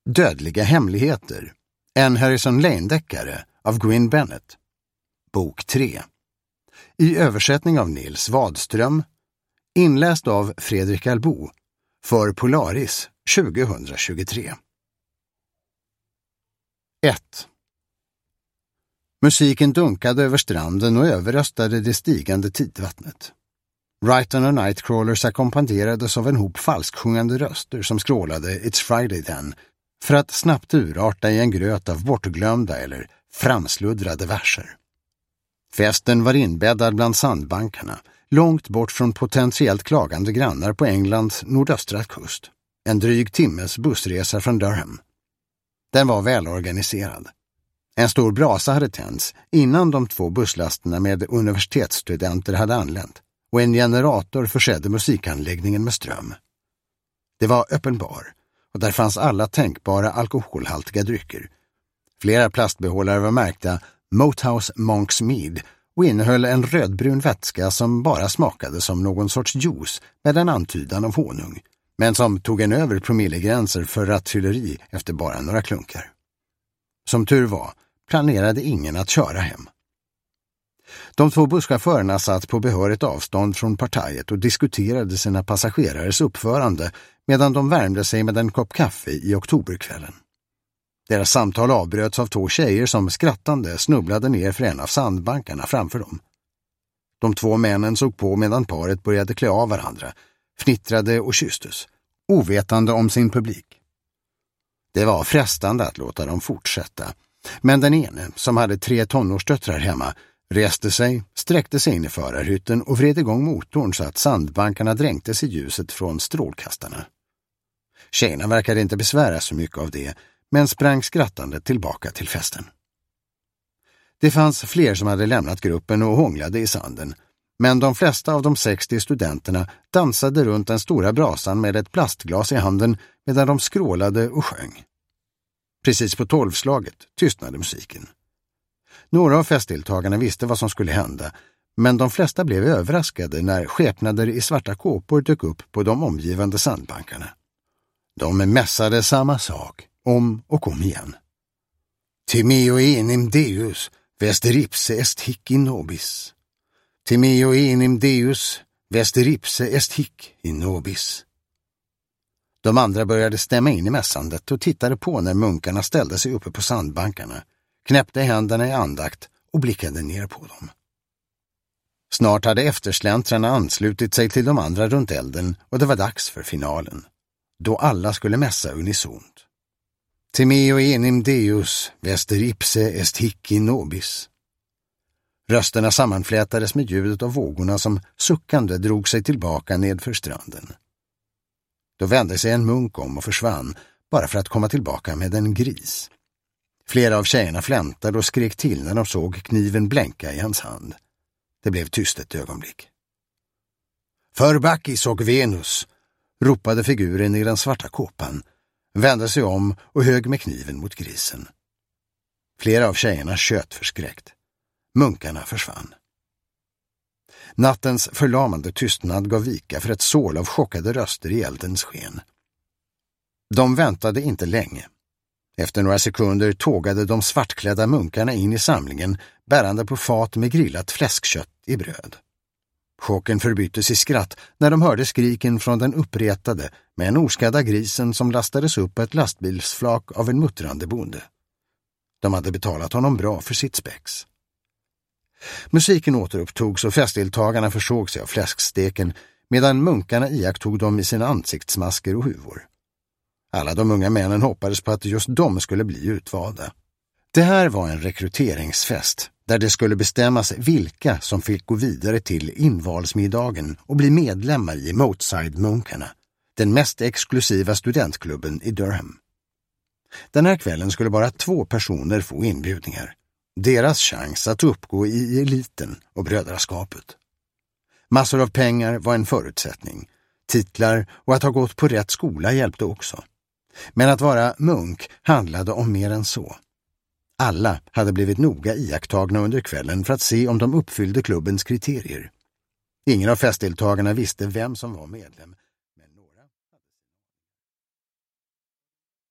Dödliga hemligheter. En Harrison Lane-deckare av Gwyn Bennett. Bok 3. I översättning av Nils Wadström. Inläst av Fredrik Albo. För Polaris 2023. 1. Musiken dunkade över stranden och överröstade det stigande tidvattnet. Wrighton och Nightcrawlers ackompanjerades av en hop falsksjungande röster som skrålade It's Friday then, för att snabbt urarta i en gröt av bortglömda eller framsluddrade verser. Festen var inbäddad bland sandbankarna, långt bort från potentiellt klagande grannar på Englands nordöstra kust. En dryg timmes bussresa från Durham. Den var välorganiserad. En stor brasa hade tänts innan de 2 busslasterna med universitetsstudenter hade anlänt, och en generator försedde musikanläggningen med ström. Det var öppen bar, och där fanns alla tänkbara alkoholhaltiga drycker. Flera plastbehållare var märkta Moathouse Monks Mead och innehöll en rödbrun vätska som bara smakade som någon sorts juice med en antydan av honung, men som tog en över promillegränser för rattfylleri efter bara några klunkar. Som tur var planerade ingen att köra hem. De 2 busschaufförerna satt på behörigt avstånd från partiet och diskuterade sina passagerares uppförande medan de värmde sig med en kopp kaffe i oktoberkvällen. Deras samtal avbröts av 2 tjejer som skrattande snubblade ner för en av sandbankarna framför dem. De 2 männen såg på medan paret började klä av varandra, fnittrade och kysstes, ovetande om sin publik. Det var frestande att låta dem fortsätta, men den ene, som hade 3 tonårsdöttrar hemma, reste sig, sträckte sig in i förarhytten och vred igång motorn så att sandbankarna dränktes i ljuset från strålkastarna. Tjejerna verkade inte besvära så mycket av det, men sprang skrattande tillbaka till festen. Det fanns fler som hade lämnat gruppen och hånglade i sanden, men de flesta av de 60 studenterna dansade runt den stora brasan med ett plastglas i handen medan de skrålade och sjöng. Precis på 12-slaget tystnade musiken. Några av festdeltagarna visste vad som skulle hända, men de flesta blev överraskade när skepnader i svarta kåpor dök upp på de omgivande sandbankarna. De mässade samma sak, om och om igen. Timeo enim deus, vesteripse est hic in nobis. Timeo enim deus, vesteripse est hic in nobis. De andra började stämma in i mässandet och tittade på när munkarna ställde sig uppe på sandbankarna, knäppte händerna i andakt och blickade ner på dem. Snart hade eftersläntrarna anslutit sig till de andra runt elden och det var dags för finalen, då alla skulle mässa unisont. Timeo enim deus, vesteripse est hic in nobis. Rösterna sammanflätades med ljudet av vågorna som suckande drog sig tillbaka nedför stranden. Då vände sig en munk om och försvann, bara för att komma tillbaka med en gris. Flera av tjejerna flämtade och skrek till när de såg kniven blänka i hans hand. Det blev tyst ett ögonblick. För Bacchis och Venus, ropade figuren i den svarta kåpan, vände sig om och högg med kniven mot grisen. Flera av tjejerna tjöt förskräckt. Munkarna försvann. Nattens förlamande tystnad gav vika för ett sål av chockade röster i eldens sken. De väntade inte länge. Efter några sekunder tågade de svartklädda munkarna in i samlingen, bärande på fat med grillat fläskkött i bröd. Chocken förbyttes i skratt när de hörde skriken från den uppretade med en oskadda grisen som lastades upp på ett lastbilsflak av en muttrande bonde. De hade betalat honom bra för sitt spex. Musiken återupptogs och festdeltagarna försåg sig av fläsksteken medan munkarna iakttog dem i sina ansiktsmasker och huvor. Alla de unga männen hoppades på att just de skulle bli utvalda. Det här var en rekryteringsfest där det skulle bestämmas vilka som fick gå vidare till invalsmiddagen och bli medlemmar i Moatside-munkarna, den mest exklusiva studentklubben i Durham. Den här kvällen skulle bara 2 personer få inbjudningar. Deras chans att uppgå i eliten och brödraskapet. Massor av pengar var en förutsättning. Titlar och att ha gått på rätt skola hjälpte också. Men att vara munk handlade om mer än så. Alla hade blivit noga iakttagna under kvällen för att se om de uppfyllde klubbens kriterier. Ingen av festdeltagarna visste vem som var medlem.